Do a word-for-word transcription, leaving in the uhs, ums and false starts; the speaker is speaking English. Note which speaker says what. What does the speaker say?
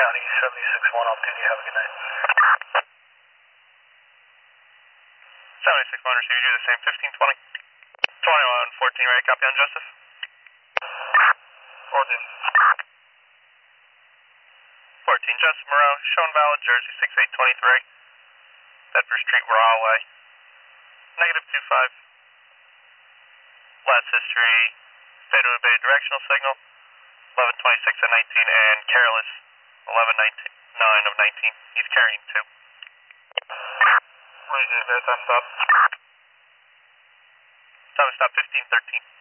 Speaker 1: County, seventy-six one off duty. Have a good night.
Speaker 2: seventy-six one, receive you the same, fifteen twenty. twenty-one fourteen, ready, copy on Joseph.
Speaker 1: fourteen.
Speaker 2: fourteen, Joseph Moreau, shown valid, Jersey six eight two three. Bedford Street, Rahway. Negative two five. Last history, Fatal Bay directional signal, eleven twenty-six and nineteen, and careless, eleven nine of nineteen. He's carrying two.
Speaker 1: Wait, is that time stop?
Speaker 2: Time to stop, fifteen thirteen.